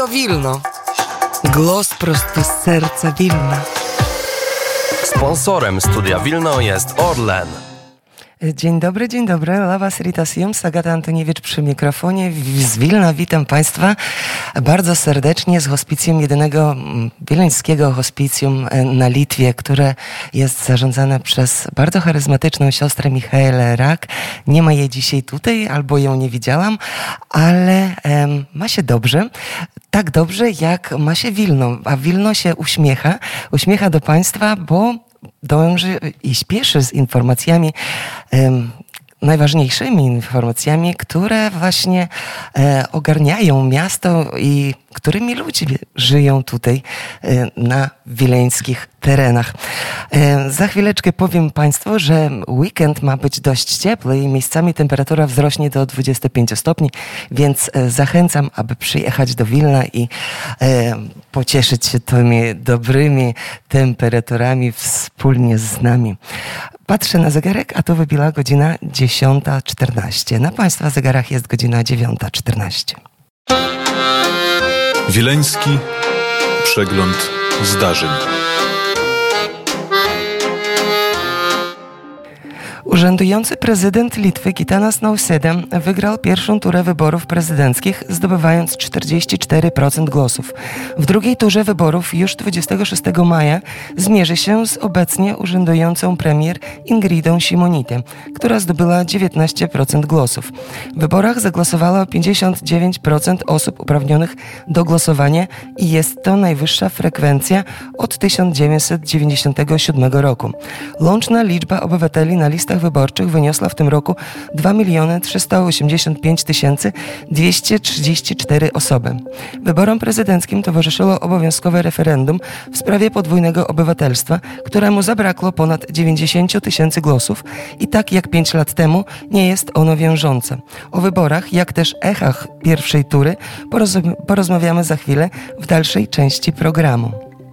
Radio Wilno. Głos prosto z serca Wilna. Sponsorem Studia Wilno jest Orlen. Dzień dobry. Lawa Sritasium, Agata Antoniewicz przy mikrofonie z Wilna. Witam Państwa bardzo serdecznie z hospicjum, jedynego wileńskiego hospicjum na Litwie, które jest zarządzane przez bardzo charyzmatyczną siostrę Michaelę Rak. Nie ma jej dzisiaj tutaj, albo ją nie widziałam, ale ma się dobrze. Tak dobrze, jak ma się Wilno. A Wilno się uśmiecha do Państwa, bo dąży i śpieszy z informacjami, najważniejszymi informacjami, które właśnie ogarniają miasto i którymi ludzie żyją tutaj na wileńskich terenach. Za chwileczkę powiem Państwu, że weekend ma być dość ciepły i miejscami temperatura wzrośnie do 25 stopni, więc zachęcam, aby przyjechać do Wilna i pocieszyć się tymi dobrymi temperaturami wspólnie z nami. Patrzę na zegarek, a to wybiła godzina 10:14. Na Państwa zegarach jest godzina 9:14. Wileński przegląd zdarzeń. Urzędujący prezydent Litwy Gitanas Nausėda wygrał pierwszą turę wyborów prezydenckich, zdobywając 44% głosów. W drugiej turze wyborów już 26 maja zmierzy się z obecnie urzędującą premier Ingridą Šimonytė, która zdobyła 19% głosów. W wyborach zagłosowało 59% osób uprawnionych do głosowania i jest to najwyższa frekwencja od 1997 roku. Łączna liczba obywateli na listach wyborczych wyniosła w tym roku 2 385 234 osoby. Wyborom prezydenckim towarzyszyło obowiązkowe referendum w sprawie podwójnego obywatelstwa, któremu zabrakło ponad 90 000 głosów i tak jak 5 lat temu nie jest ono wiążące. O wyborach, jak też echach pierwszej tury porozmawiamy za chwilę w dalszej części programu.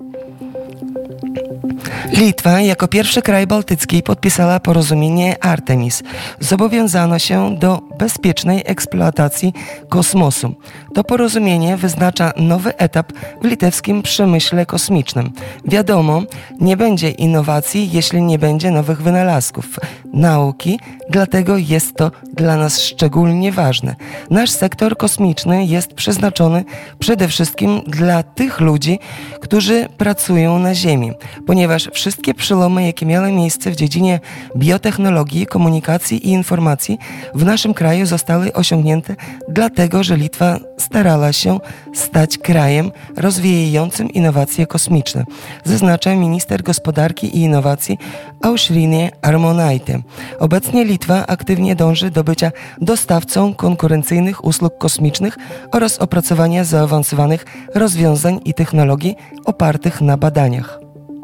Litwa jako pierwszy kraj bałtycki podpisała porozumienie Artemis. Zobowiązano się do bezpiecznej eksploatacji kosmosu. To porozumienie wyznacza nowy etap w litewskim przemyśle kosmicznym. Wiadomo, nie będzie innowacji, jeśli nie będzie nowych wynalazków, nauki, dlatego jest to dla nas szczególnie ważne. Nasz sektor kosmiczny jest przeznaczony przede wszystkim dla tych ludzi, którzy pracują na Ziemi, ponieważ wszystkie przełomy, jakie miały miejsce w dziedzinie biotechnologii, komunikacji i informacji w naszym kraju zostały osiągnięte dlatego, że Litwa starała się stać krajem rozwijającym innowacje kosmiczne, zaznacza minister gospodarki i innowacji Aušrinė Armonaitė. Obecnie Litwa aktywnie dąży do bycia dostawcą konkurencyjnych usług kosmicznych oraz opracowania zaawansowanych rozwiązań i technologii opartych na badaniach.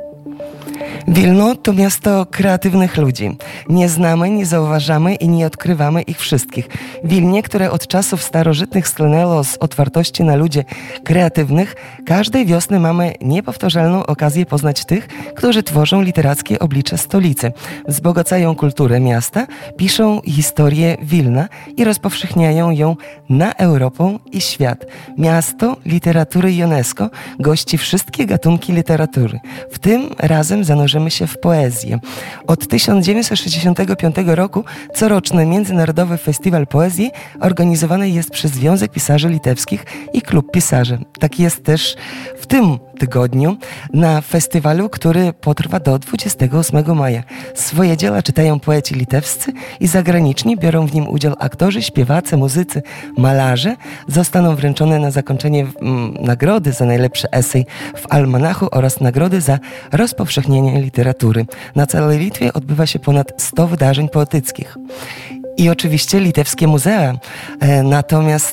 Wilno to miasto kreatywnych ludzi. Nie znamy, nie zauważamy i nie odkrywamy ich wszystkich. Wilnie, które od czasów starożytnych słynęło z otwartości na ludzi kreatywnych, każdej wiosny mamy niepowtarzalną okazję poznać tych, którzy tworzą literackie oblicze stolicy, wzbogacają kulturę miasta, piszą historię Wilna i rozpowszechniają ją na Europę i świat. Miasto literatury UNESCO gości wszystkie gatunki literatury. W tym razem zanurzymy się w poezję. Od 1965 roku coroczny Międzynarodowy Festiwal Poezji organizowany jest przez Związek Pisarzy Litewskich i Klub Pisarzy. Tak jest też w tym tygodniu na festiwalu, który potrwa do 28 maja. Swoje dzieła czytają poeci litewscy i zagraniczni, biorą w nim udział aktorzy, śpiewacy, muzycy, malarze. Zostaną wręczone na zakończenie nagrody za najlepszy esej w almanachu oraz nagrody za rozpowszechnienie literatury. Na całej Litwie odbywa się ponad 100 wydarzeń poetyckich. I oczywiście litewskie muzea. Natomiast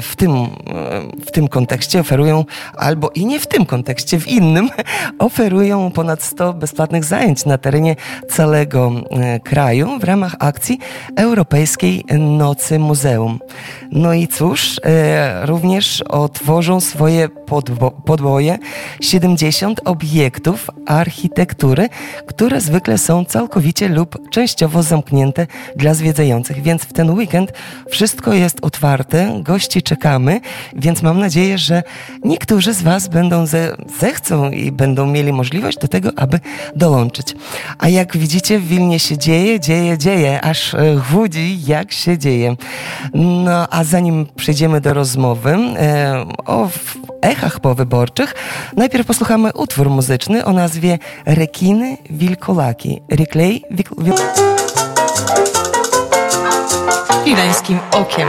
w tym kontekście oferują, albo i nie w tym kontekście, w innym, oferują ponad 100 bezpłatnych zajęć na terenie całego kraju w ramach akcji Europejskiej Nocy Muzeum. No i cóż, również otworzą swoje podwoje 70 obiektów architektury, które zwykle są całkowicie lub częściowo zamknięte dla zwiedzających przyjeżdżających, więc w ten weekend wszystko jest otwarte, gości czekamy, więc mam nadzieję, że niektórzy z Was zechcą i będą mieli możliwość do tego, aby dołączyć. A jak widzicie, w Wilnie się dzieje, aż chudzi, jak się dzieje. No, a zanim przejdziemy do rozmowy o echach powyborczych, najpierw posłuchamy utwór muzyczny o nazwie Rekiny Wilkolaki. Reklej Wileńskim okiem.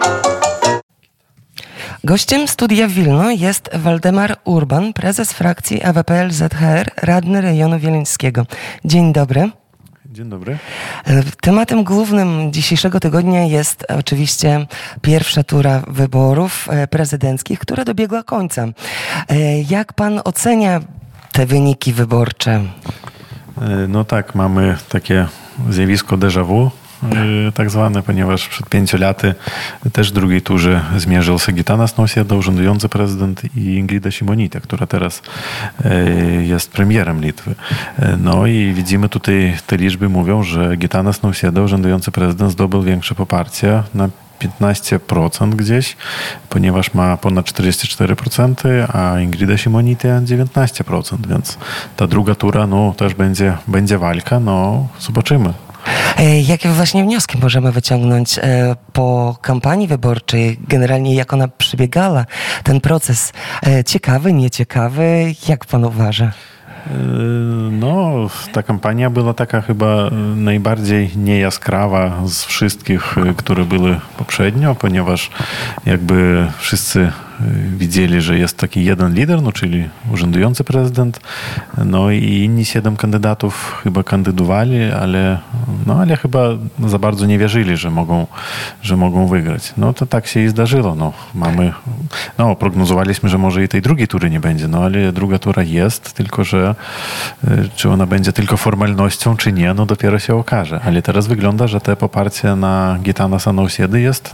Gościem Studia Wilno jest Waldemar Urban, prezes frakcji AWPL ZHR, radny rejonu wileńskiego. Dzień dobry. Dzień dobry. Tematem głównym dzisiejszego tygodnia jest oczywiście pierwsza tura wyborów prezydenckich, która dobiegła końca. Jak pan ocenia te wyniki wyborcze? No tak, mamy takie zjawisko déjà vu, tak zwane, ponieważ przed 5 laty też w drugiej turze zmierzył się Gitanas Nausėda, urzędujący prezydent, i Ingrida Šimonytė, która teraz jest premierem Litwy. No i widzimy tutaj, te liczby mówią, że Gitanas Nausėda, urzędujący prezydent, zdobył większe poparcie na 15% gdzieś, ponieważ ma ponad 44%, a Ingrida Šimonytė 19%, więc ta druga tura, no też będzie walka, no zobaczymy. Jakie właśnie wnioski możemy wyciągnąć po kampanii wyborczej? Generalnie jak ona przebiegała, ten proces? Ciekawy, nieciekawy? Jak pan uważa? No, ta kampania była taka chyba najbardziej niejaskrawa z wszystkich, które były poprzednio, ponieważ jakby wszyscy widzieli, że jest taki jeden lider, no czyli urzędujący prezydent, no i inni 7 kandydatów chyba kandydowali, ale chyba za bardzo nie wierzyli, że mogą wygrać. No to tak się i zdarzyło. Prognozowaliśmy, że może i tej drugiej tury nie będzie, no ale druga tura jest, tylko że czy ona będzie tylko formalnością, czy nie, no dopiero się okaże. Ale teraz wygląda, że te poparcie na Gitanasa Nausėdy jest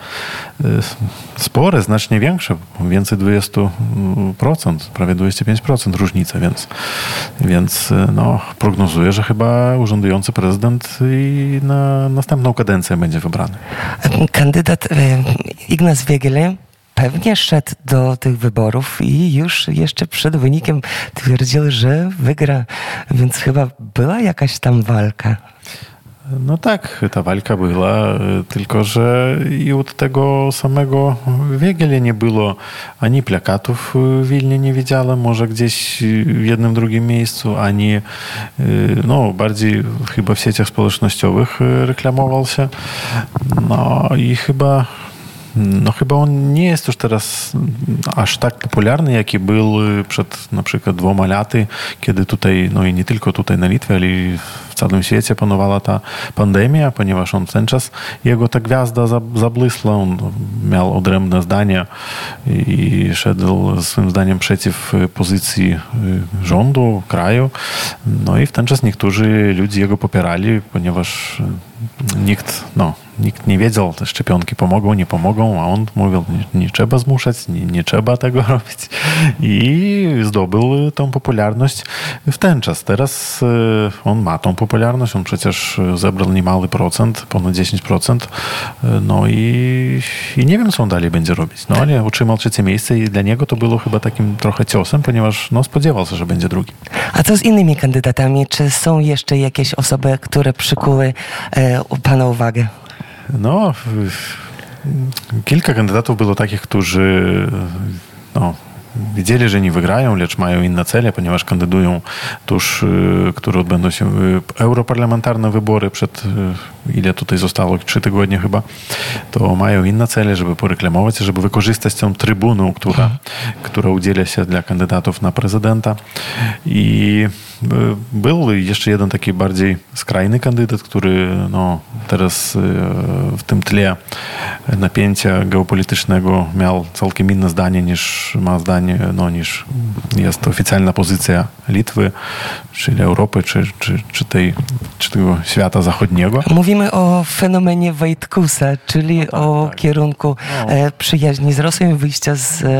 spore, znacznie większe, więcej 20%, prawie 25% różnica, więc prognozuję, że chyba urzędujący prezydent i na następną kadencję będzie wybrany. Kandydat Ignaz Wėgėlė pewnie szedł do tych wyborów i już jeszcze przed wynikiem twierdził, że wygra, więc chyba była jakaś tam walka. No tak, ta walka była, tylko że i od tego samego Wėgėlė nie było ani plakatów w Wilnie, nie widziałem, może gdzieś w jednym, drugim miejscu, ani bardziej chyba w sieciach społecznościowych reklamował się. No i chyba on nie jest już teraz aż tak popularny, jaki był przed na przykład 2 laty, kiedy tutaj, no i nie tylko tutaj na Litwie, ale i w całym świecie panowała ta pandemia, ponieważ on w ten czas, jego ta gwiazda zabłysła, on miał odrębne zdania i szedł swoim zdaniem przeciw pozycji rządu, kraju. No i w ten czas niektórzy ludzie jego popierali, ponieważ nikt nie wiedział, te szczepionki pomogą, nie pomogą, a on mówił, nie trzeba zmuszać, nie trzeba tego robić. I zdobył tą popularność w ten czas. Teraz on ma tą popularność, on przecież zebrał niemały procent, ponad 10%. No i nie wiem, co on dalej będzie robić. No ale utrzymał 3. miejsce i dla niego to było chyba takim trochę ciosem, ponieważ spodziewał się, że będzie drugi. A co z innymi kandydatami? Czy są jeszcze jakieś osoby, które przykuły pana uwagę? No, kilka kandydatów było takich, którzy wiedzieli, że nie wygrają, lecz mają inne cele, ponieważ kandydują tuż, które odbędą się europarlamentarne wybory ile tutaj zostało? 3 tygodnie chyba. To mają inne cele, żeby poreklamować, żeby wykorzystać tę trybunę, która udziela się dla kandydatów na prezydenta. I był jeszcze jeden taki bardziej skrajny kandydat, który teraz w tym tle napięcia geopolitycznego miał całkiem inne zdanie niż niż jest oficjalna pozycja Litwy, czyli Europy, czy tego świata zachodniego. Mówimy o fenomenie Wojtkusa, czyli o kierunku przyjaźni z Rosją i wyjścia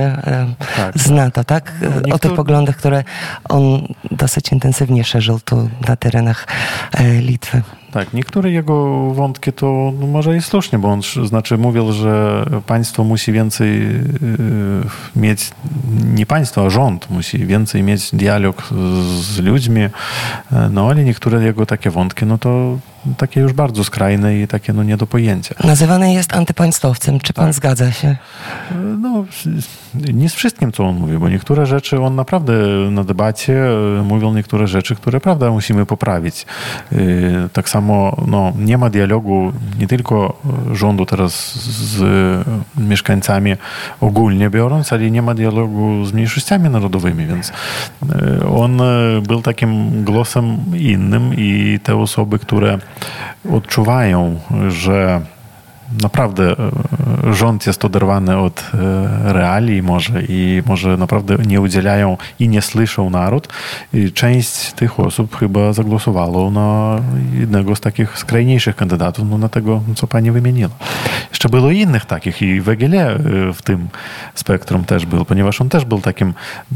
z NATO, tak? O tych poglądach, które on dosyć intensywnie szerzył tu na terenach Litwy. Tak, niektóre jego wątki to może i słusznie, bo on mówił, że państwo musi więcej mieć, nie państwo, a rząd musi więcej mieć dialog z ludźmi, no ale niektóre jego takie wątki, no to takie już bardzo skrajne i takie nie do pojęcia. Nazywany jest antypaństwowcem. Czy pan zgadza się? No, nie z wszystkim, co on mówi, bo niektóre rzeczy on naprawdę na debacie mówił niektóre rzeczy, które prawda musimy poprawić. Tak samo nie ma dialogu nie tylko rządu teraz z mieszkańcami ogólnie biorąc, ale nie ma dialogu z mniejszościami narodowymi, więc on był takim głosem innym i te osoby, które odczuwają, że naprawdę rząd jest oderwany od reалii może naprawdę nie udzielają i nie słyszą naród. I część tych osób chyba zagłosowało na jednego z takich skrajniejszych kandydatów, na tego, co pani wymieniła. Jeszcze było innych takich i Węgiel w tym spektrum też był, ponieważ on też był takim,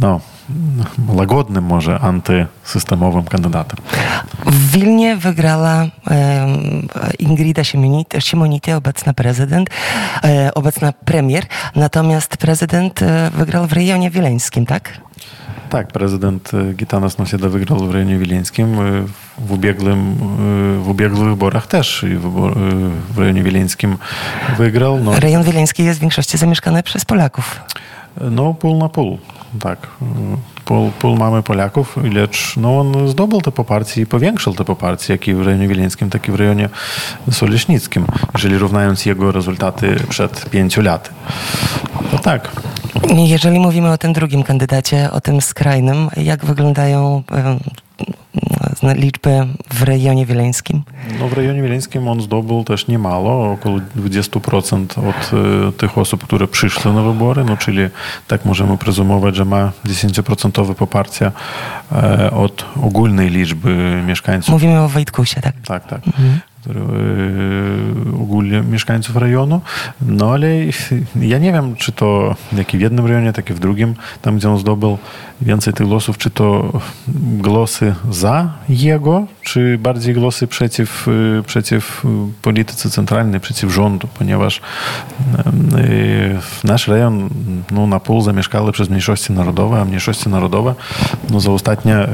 łagodnym może antysystemowym kandydatem. W Wilnie wygrała Ingrida Simonite, obecna prezydent, obecna premier, natomiast prezydent wygrał w rejonie wileńskim, tak? Tak, prezydent Gitanas Nausėda wygrał w rejonie wileńskim. W ubiegłych wyborach też w rejonie wileńskim wygrał. Rejon wileński jest w większości zamieszkany przez Polaków. Pół na pół, tak. Pół mamy Polaków, lecz on zdobył te poparcie i powiększył te poparcie, jak i w rejonie wileńskim, tak i w rejonie soleśnickim, jeżeli równając jego rezultaty przed 5 laty. To tak. Jeżeli mówimy o tym drugim kandydacie, o tym skrajnym, jak wyglądają liczby w rejonie wileńskim? W rejonie wileńskim on zdobył też niemało, około 20% od tych osób, które przyszły na wybory, czyli tak możemy prezumować, że ma 10% poparcie od ogólnej liczby mieszkańców. Mówimy o Wojtkusie, tak? Tak. Ogólnie mieszkańców rejonu, ale ja nie wiem, czy to jak i w jednym rejonie, tak i w drugim, tam gdzie on zdobył więcej tych głosów, czy to głosy za jego, czy bardziej głosy przeciw polityce centralnej, przeciw rządu, ponieważ nasz rejon na pół zamieszkały przez mniejszości narodowe, a mniejszości narodowe za ostatnie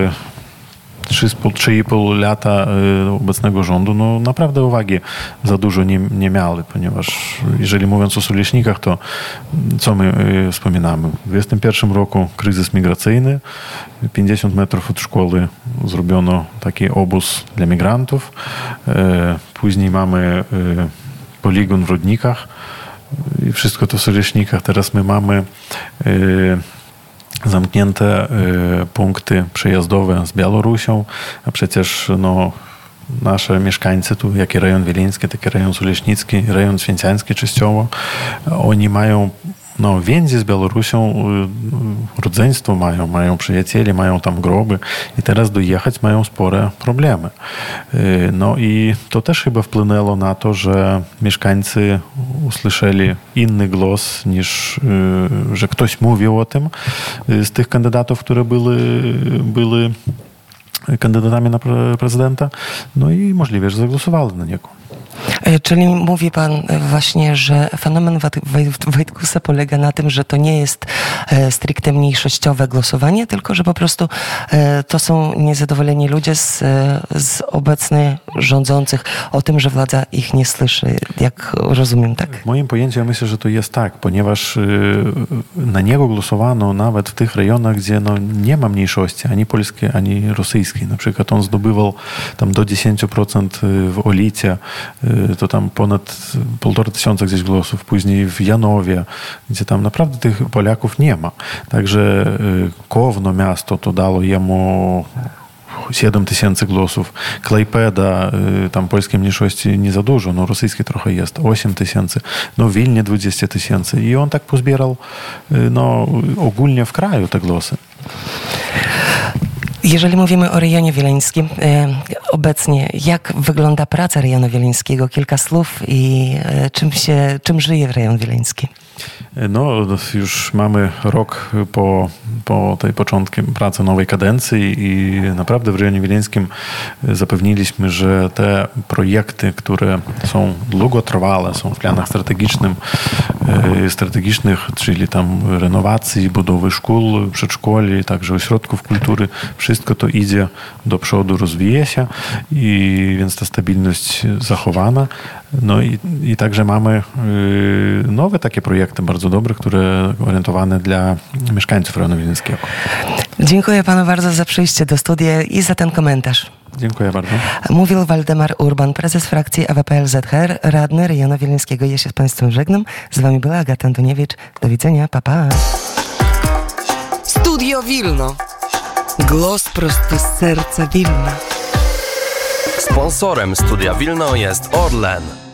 3,5 lata obecnego rządu, naprawdę uwagi za dużo nie miały, ponieważ jeżeli mówiąc o soleśnikach, to co my wspominamy? W 2021 roku kryzys migracyjny, 50 metrów od szkoły zrobiono taki obóz dla migrantów, później mamy poligon w Rudnikach i wszystko to w soleśnikach. Teraz my mamy zamknięte punkty przejazdowe z Białorusią, a przecież nasze mieszkańcy tu, jak i rejon wileński, tak i rejon soleśnicki, rejon święciański częściowo, oni mają więzi z Białorusią, rodzeństwo mają przyjacieli, mają tam groby i teraz dojechać mają spore problemy. I to też chyba wpłynęło na to, że mieszkańcy usłyszeli inny głos niż, że ktoś mówił o tym z tych kandydatów, które były kandydatami na prezydenta, i możliwe, że zagłosowali na niego. Czyli mówi pan właśnie, że fenomen Wojtkusa polega na tym, że to nie jest stricte mniejszościowe głosowanie, tylko że po prostu to są niezadowoleni ludzie z obecnie rządzących o tym, że władza ich nie słyszy, jak rozumiem, tak? W moim pojęciu ja myślę, że to jest tak, ponieważ na niego głosowano nawet w tych rejonach, gdzie nie ma mniejszości, ani polskiej, ani rosyjskiej. Na przykład on zdobywał tam do 10% w Olicie, to tam ponad 1500 gdzieś głosów, później w Janowie, gdzie tam naprawdę tych Polaków nie ma. Także Kowno miasto to dało jemu 7000 głosów. Klajpeda, tam polskiej mniejszości nie za dużo, rosyjskiej trochę jest, 8000. W Wilnie 20 000. I on tak pozbierał ogólnie w kraju te głosy. Jeżeli mówimy o rejonie wileńskim, obecnie jak wygląda praca rejonu wileńskiego? Kilka słów i czym żyje rejon wileński? Już mamy rok po po tej początku pracy nowej kadencji i naprawdę w rejonie wileńskim zapewniliśmy, że te projekty, które są długotrwałe, są w planach strategicznych, czyli tam renowacji, budowy szkół, przedszkoli, także ośrodków kultury, wszystko to idzie do przodu, rozwija się i więc ta stabilność zachowana. No i także mamy nowe takie projekty bardzo dobre, które orientowane dla mieszkańców rejonu wileńskiego. Dziękuję panu bardzo za przyjście do studia i za ten komentarz. Dziękuję bardzo. Mówił Waldemar Urban, prezes frakcji AWP-LZHR, radny rejonu wileńskiego. Ja się z państwem żegnam. Z wami była Agata Antoniewicz. Do widzenia. Pa, pa. Studio Wilno. Głos prosto z serca Wilna. Sponsorem Studia Wilno jest Orlen.